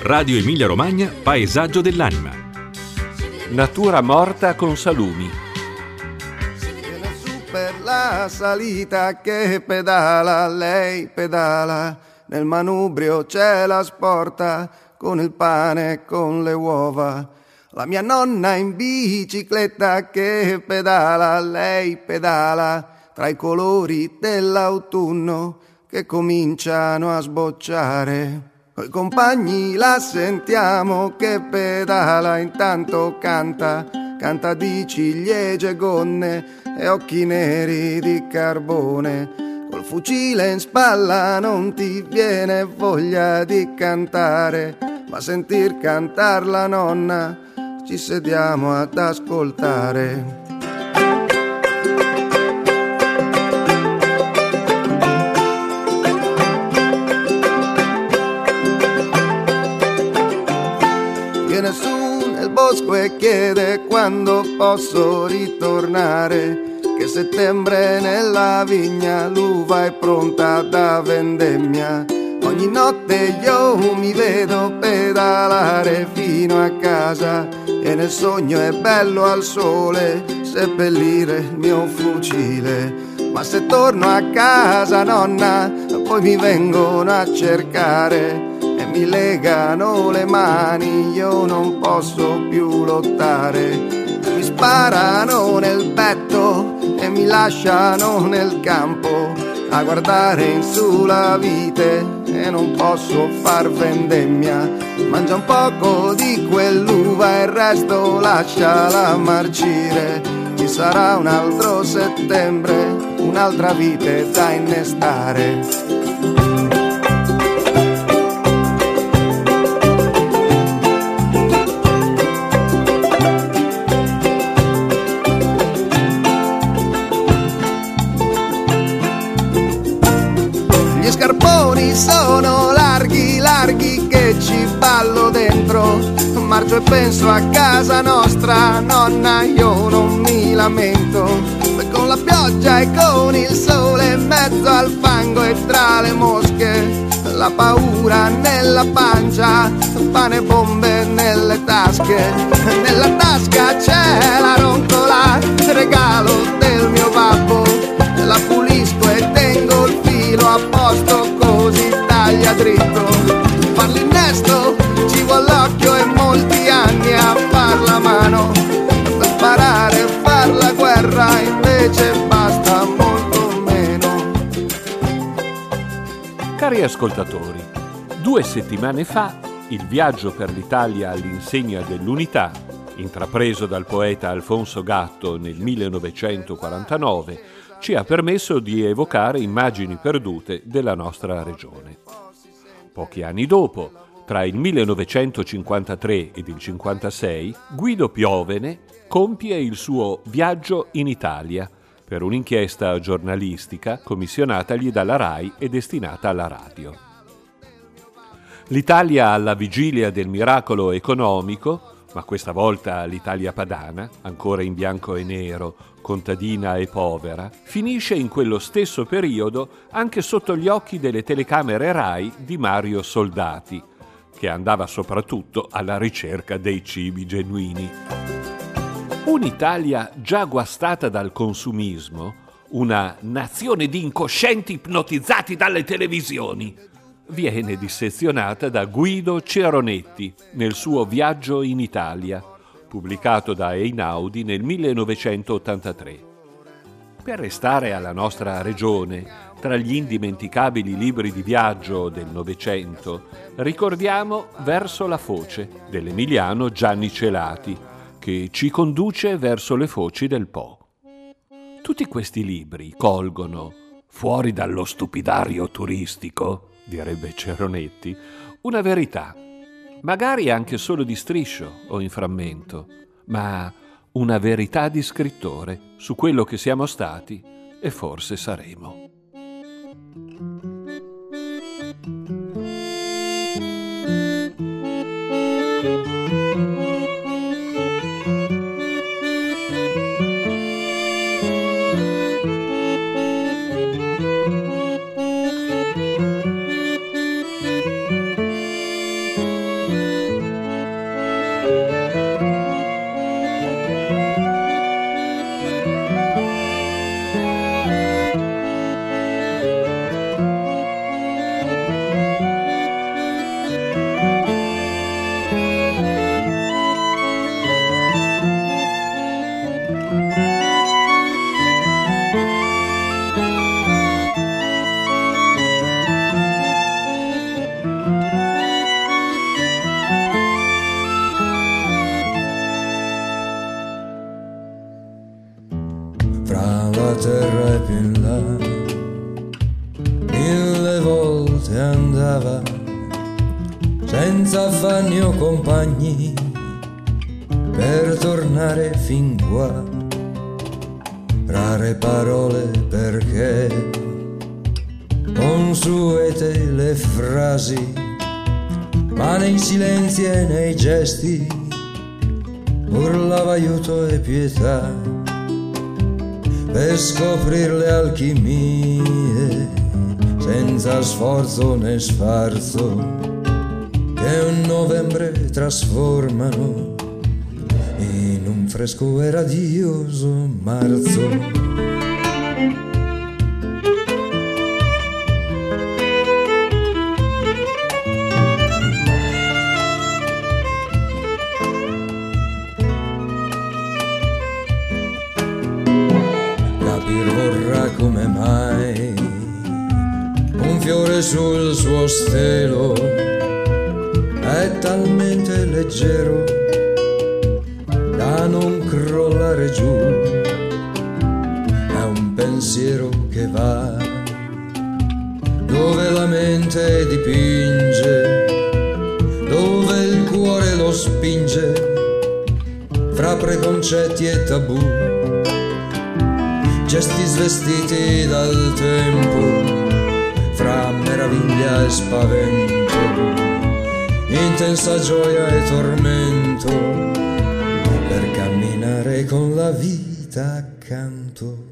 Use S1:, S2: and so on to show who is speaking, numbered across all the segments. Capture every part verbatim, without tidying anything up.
S1: Radio Emilia Romagna, Paesaggio dell'anima. Natura morta con salumi.
S2: Viene su per la salita che pedala, lei pedala, nel manubrio c'è la sporta, con il pane e con le uova. La mia nonna in bicicletta che pedala, lei pedala, tra i colori dell'autunno che cominciano a sbocciare. Coi compagni la sentiamo che pedala, intanto canta, canta di ciliegie gonne e occhi neri di carbone. Col fucile in spalla non ti viene voglia di cantare, ma sentir cantar la nonna ci sediamo ad ascoltare. Viene su nel bosco e chiede quando posso ritornare, che settembre nella vigna l'uva è pronta da vendemmia. Ogni notte io mi vedo pedalare fino a casa e nel sogno è bello al sole seppellire il mio fucile. Ma se torno a casa, nonna, poi mi vengono a cercare e mi legano le mani, io non posso più lottare. Mi sparano nel petto e mi lasciano nel campo a guardare in su la vite e non posso far vendemmia. Mangia un poco di quell'uva e il resto lasciala marcire. Ci sarà un altro settembre, un'altra vite da innestare. Sono larghi, larghi che ci ballo dentro, marcio e penso a casa nostra, nonna, io non mi lamento. Poi con la pioggia e con il sole in mezzo al fango e tra le mosche, la paura nella pancia, pane e bombe nelle tasche. Nella tasca c'è la roncola, regalo del mio babbo, la pulisco e tengo il filo a posto così taglia dritto. Far l'innesto ci vuole l'occhio e molti anni a far la mano, per imparare a far la guerra invece basta molto meno.
S1: Cari ascoltatori, due settimane fa il viaggio per l'Italia all'insegna dell'unità, intrapreso dal poeta Alfonso Gatto nel millenovecentoquarantanove, ci ha permesso di evocare immagini perdute della nostra regione. Pochi anni dopo, tra il millenovecentocinquantatré ed il cinquantasei, Guido Piovene compie il suo viaggio in Italia per un'inchiesta giornalistica commissionatagli dalla RAI e destinata alla radio. L'Italia alla vigilia del miracolo economico, ma questa volta l'Italia padana, ancora in bianco e nero, contadina e povera, finisce in quello stesso periodo anche sotto gli occhi delle telecamere RAI di Mario Soldati, che andava soprattutto alla ricerca dei cibi genuini. Un'Italia già guastata dal consumismo, una nazione di incoscienti ipnotizzati dalle televisioni, viene dissezionata da Guido Ceronetti nel suo Viaggio in Italia, pubblicato da Einaudi nel millenovecentottantatré. Per restare alla nostra regione, tra gli indimenticabili libri di viaggio del Novecento, ricordiamo Verso la foce dell'emiliano Gianni Celati, che ci conduce verso le foci del Po. Tutti questi libri colgono, fuori dallo stupidario turistico, direbbe Ceronetti, una verità, magari anche solo di striscio o in frammento, ma una verità di scrittore su quello che siamo stati e forse saremo.
S3: se andava senza affanni o compagni per tornare fin qua. Rare parole perché consuete le frasi, ma nei silenzi e nei gesti urlava aiuto e pietà per scoprire le alchimie senza sforzo né sfarzo che un novembre trasformano in un fresco e radioso marzo. Come mai un fiore sul suo stelo è talmente leggero da non crollare giù. È un pensiero che va dove la mente dipinge, dove il cuore lo spinge fra preconcetti e tabù. Gesti svestiti dal tempo, fra meraviglia e spavento, intensa gioia e tormento, per camminare con la vita accanto.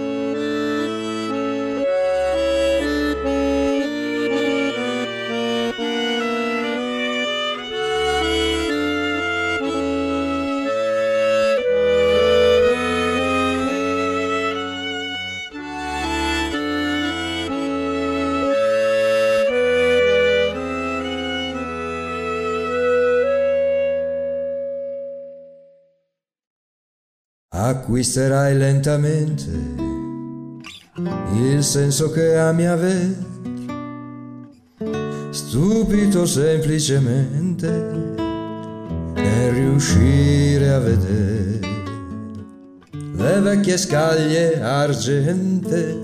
S3: Acquisterai lentamente il senso che ami aver, stupito semplicemente nel riuscire a vedere le vecchie scaglie argente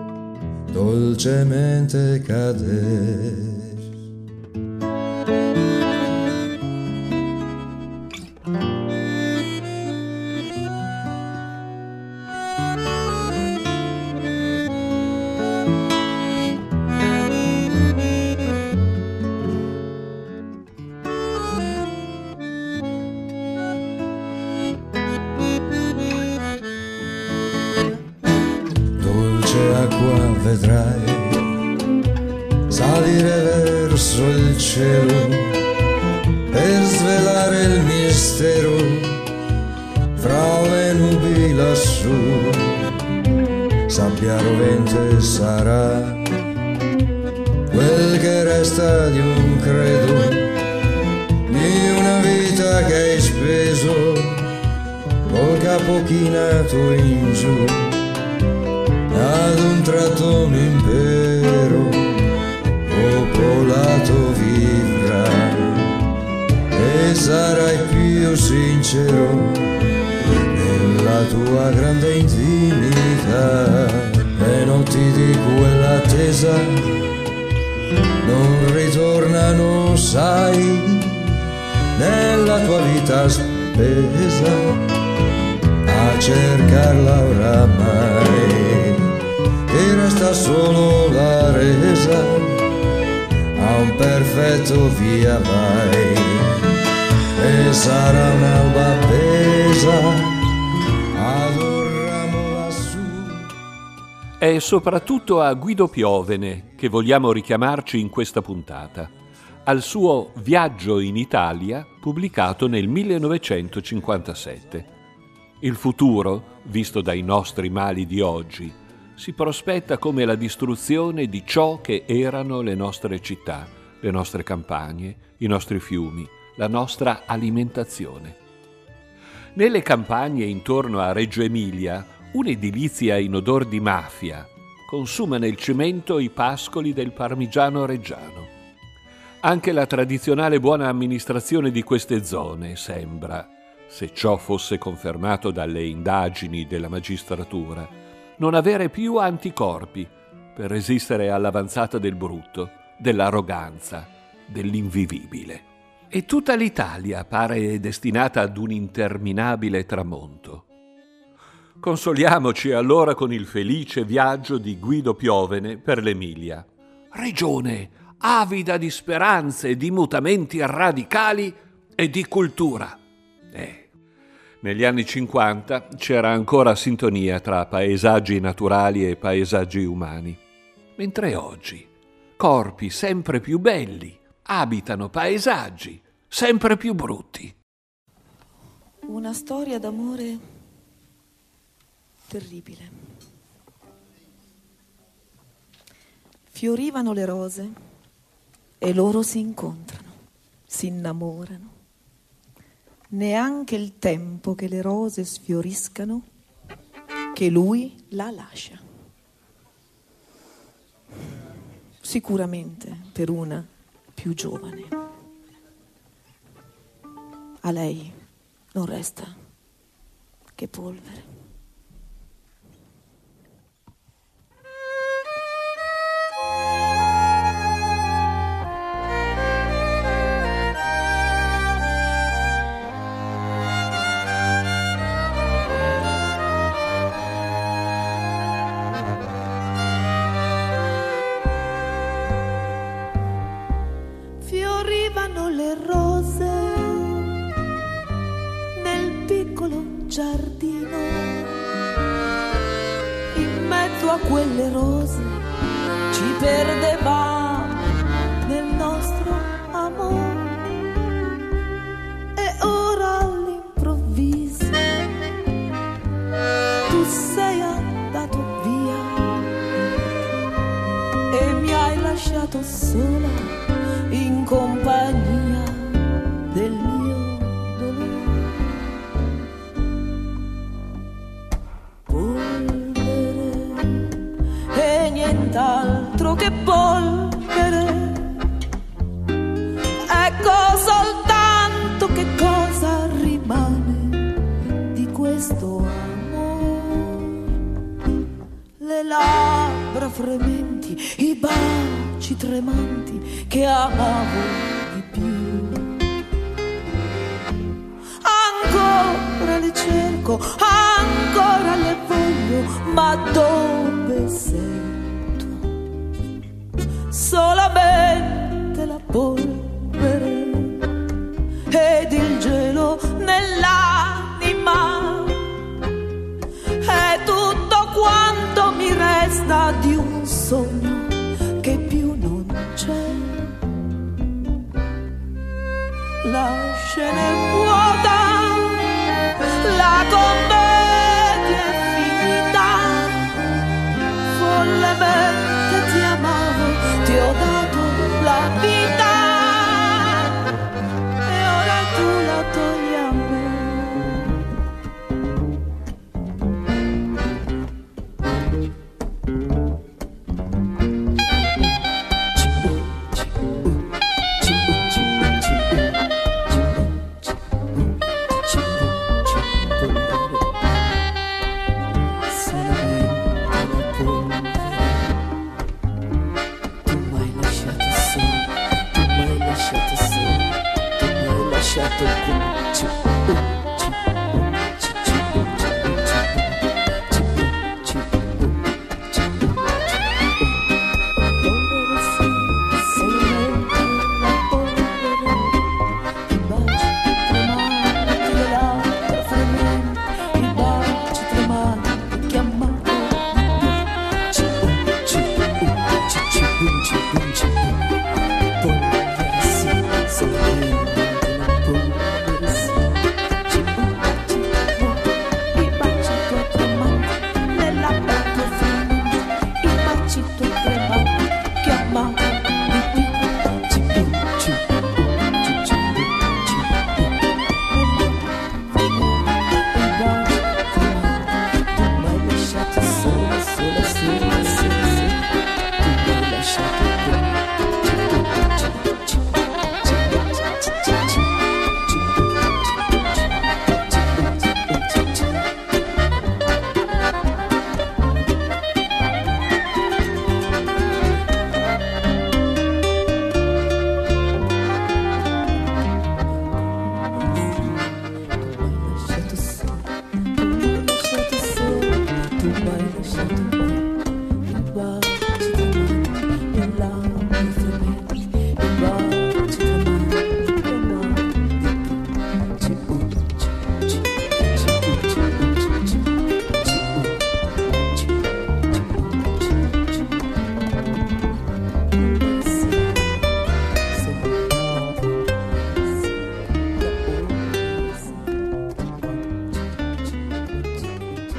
S3: dolcemente cadere. Acqua vedrai salire verso il cielo per svelare il mistero fra le nubi lassù. Sabbia rovente sarà quel che resta di un credo, di una vita che hai speso col capo chinato in giù. Ad un tratto un impero popolato vivrai e sarai più sincero nella tua grande intimità. Le notti di quell'attesa non ritornano, sai, nella tua vita spesa a cercarla oramai. E resta solo la resa a un perfetto via vai, e sarà un'alba appesa ad un ramo lassù.
S1: È soprattutto a Guido Piovene che vogliamo richiamarci in questa puntata, al suo Viaggio in Italia pubblicato nel millenovecentocinquantasette. Il futuro, visto dai nostri mali di oggi, si prospetta come la distruzione di ciò che erano le nostre città, le nostre campagne, i nostri fiumi, la nostra alimentazione. Nelle campagne intorno a Reggio Emilia, un'edilizia in odor di mafia consuma nel cemento i pascoli del parmigiano reggiano. Anche la tradizionale buona amministrazione di queste zone sembra, se ciò fosse confermato dalle indagini della magistratura, non avere più anticorpi per resistere all'avanzata del brutto, dell'arroganza, dell'invivibile. E tutta l'Italia pare destinata ad un interminabile tramonto. Consoliamoci allora con il felice viaggio di Guido Piovene per l'Emilia, regione avida di speranze, di mutamenti radicali e di cultura. Eh, negli anni cinquanta c'era ancora sintonia tra paesaggi naturali e paesaggi umani, mentre oggi corpi sempre più belli abitano paesaggi sempre più brutti.
S4: Una storia d'amore terribile. Fiorivano le rose e loro si incontrano, si innamorano. Neanche il tempo che le rose sfioriscano, che lui la lascia. Sicuramente per una più giovane. A lei non resta che polvere.
S5: Fiorivano le rose nel piccolo giardino, in mezzo a quelle rose ci perdevamo nel nostro amore. E ora all'improvviso tu sei andato via e mi hai lasciato sola in compagnia del mio dolore. Polvere e nient'altro che polvere. Ecco soltanto che cosa rimane di questo amore. Le labbra frementi, i baci tremanti che amavo di più. Ancora le cerco, ancora le voglio, ma dove sei tu? Solamente la polvere ed il gelo nell'anima è tutto quanto mi resta di un sogno che più non c'è. La scena è vuota, la commedia è finita. Follemente ti amavo, ti ho dato la vita e ora tu la togli a me.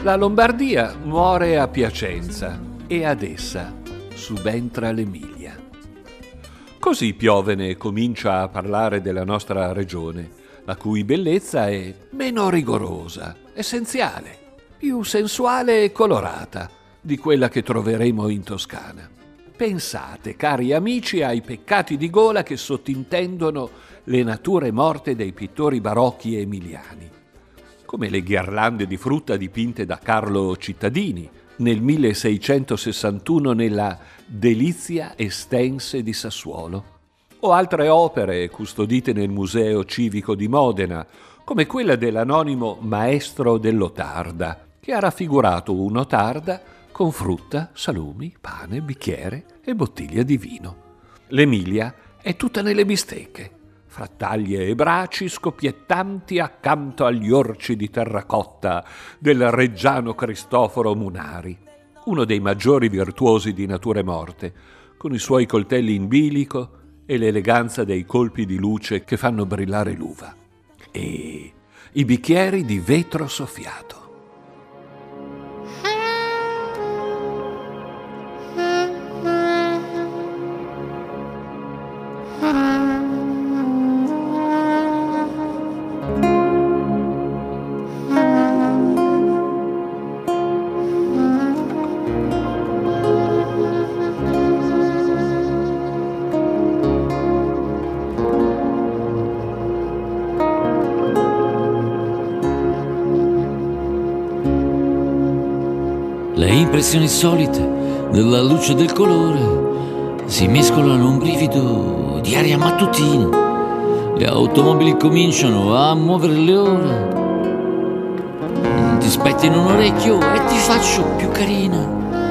S1: La Lombardia muore a Piacenza e ad essa subentra l'Emilia. Così Piovene comincia a parlare della nostra regione, la cui bellezza è meno rigorosa, essenziale, più sensuale e colorata di quella che troveremo in Toscana. Pensate, cari amici, ai peccati di gola che sottintendono le nature morte dei pittori barocchi emiliani, come le ghirlande di frutta dipinte da Carlo Cittadini nel milleseicentosessantuno nella Delizia Estense di Sassuolo, o altre opere custodite nel Museo Civico di Modena, come quella dell'anonimo Maestro dell'Otarda, che ha raffigurato un'otarda con frutta, salumi, pane, bicchiere e bottiglia di vino. L'Emilia è tutta nelle bistecche, frattaglie e braci scoppiettanti accanto agli orci di terracotta del reggiano Cristoforo Munari, uno dei maggiori virtuosi di nature morte, con i suoi coltelli in bilico e l'eleganza dei colpi di luce che fanno brillare l'uva, e i bicchieri di vetro soffiato.
S6: Le impressioni solite della luce e del colore si mescolano a un brivido di aria mattutina. Le automobili cominciano a muovere le ore. Ti spetti in un orecchio e ti faccio più carina.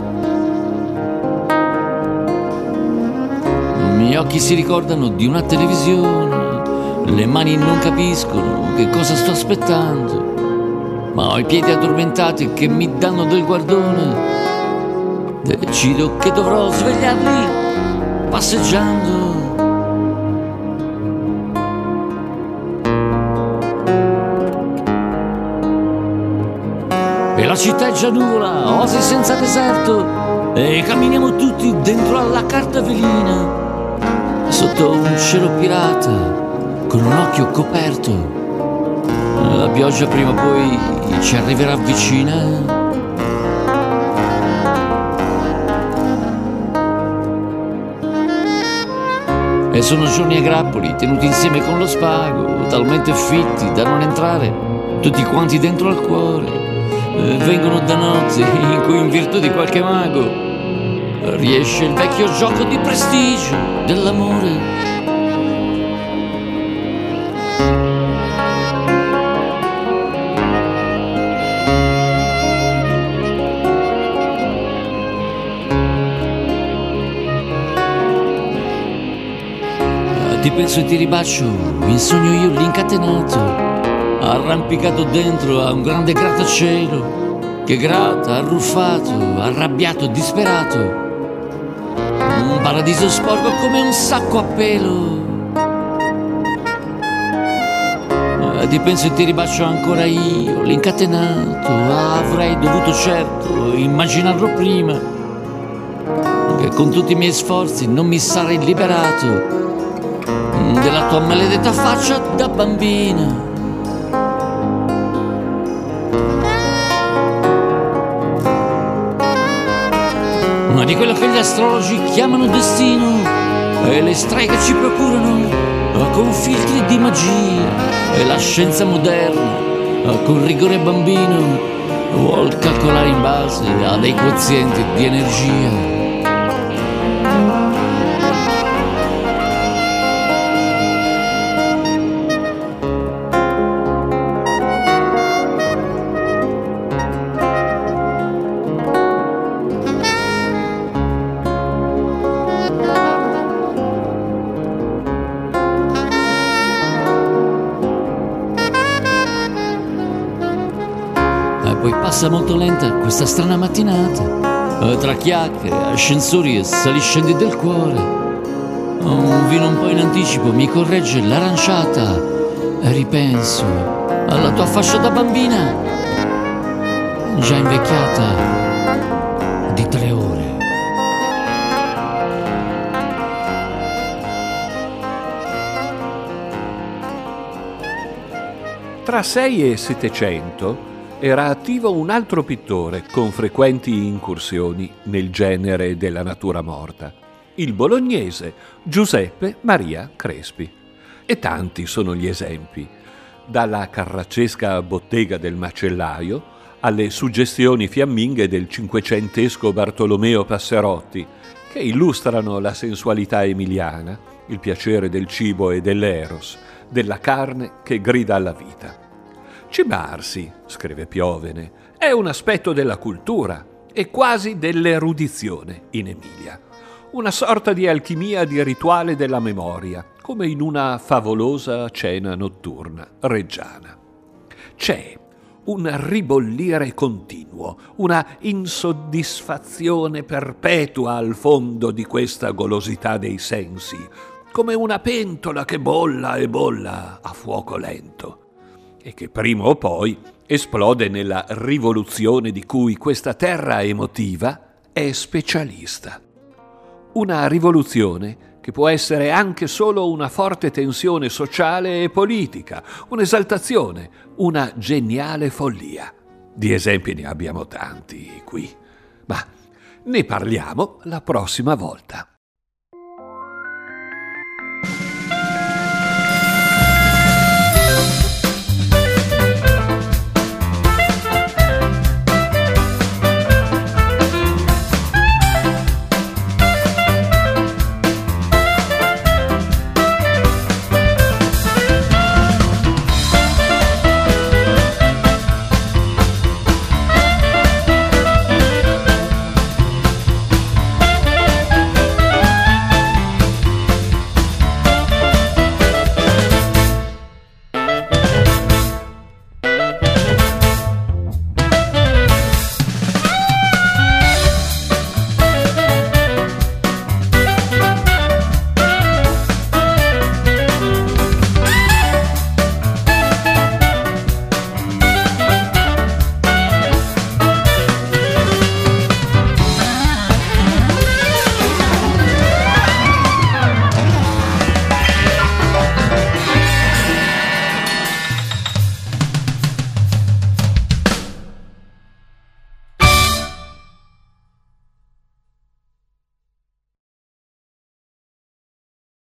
S6: I miei occhi si ricordano di una televisione, le mani non capiscono che cosa sto aspettando, ma ho i piedi addormentati che mi danno del guardone. Decido che dovrò svegliarli passeggiando. E la città è già nuvola, oasi senza deserto, e camminiamo tutti dentro alla carta velina, sotto un cielo pirata, con un occhio coperto. La pioggia prima o poi ci arriverà vicina. E sono giorni a grappoli tenuti insieme con lo spago, talmente fitti da non entrare tutti quanti dentro al cuore. E vengono da notti in cui, in virtù di qualche mago, riesce il vecchio gioco di prestigio dell'amore. Ti penso e ti ribaccio, in sogno io l'incatenato, arrampicato dentro a un grande grattacielo, che gratta, arruffato, arrabbiato, disperato, un paradiso sporco come un sacco a pelo. Ti penso e ti ribaccio ancora io, l'incatenato, avrei dovuto certo immaginarlo prima, che con tutti i miei sforzi non mi sarei liberato della tua maledetta faccia da bambina. Ma di quello che gli astrologi chiamano destino e le streghe ci procurano con filtri di magia, e la scienza moderna con rigore bambino vuol calcolare in base a dei quozienti di energia. Poi passa molto lenta questa strana mattinata, tra chiacchiere, ascensori e saliscendi del cuore. Un vino un po' in anticipo mi corregge l'aranciata e ripenso alla tua fascia da bambina. già invecchiata di tre ore.
S1: Tra sei e settecento era attivo un altro pittore con frequenti incursioni nel genere della natura morta, il bolognese Giuseppe Maria Crespi. E tanti sono gli esempi, dalla carraccesca bottega del macellaio alle suggestioni fiamminghe del cinquecentesco Bartolomeo Passerotti, che illustrano la sensualità emiliana, il piacere del cibo e dell'eros, della carne che grida alla vita. Cibarsi, scrive Piovene, è un aspetto della cultura e quasi dell'erudizione in Emilia, una sorta di alchimia di rituale della memoria, come in una favolosa cena notturna reggiana. C'è un ribollire continuo, una insoddisfazione perpetua al fondo di questa golosità dei sensi, come una pentola che bolla e bolla a fuoco lento, e che prima o poi esplode nella rivoluzione di cui questa terra emotiva è specialista. Una rivoluzione che può essere anche solo una forte tensione sociale e politica, un'esaltazione, una geniale follia. Di esempi ne abbiamo tanti qui, ma ne parliamo la prossima volta.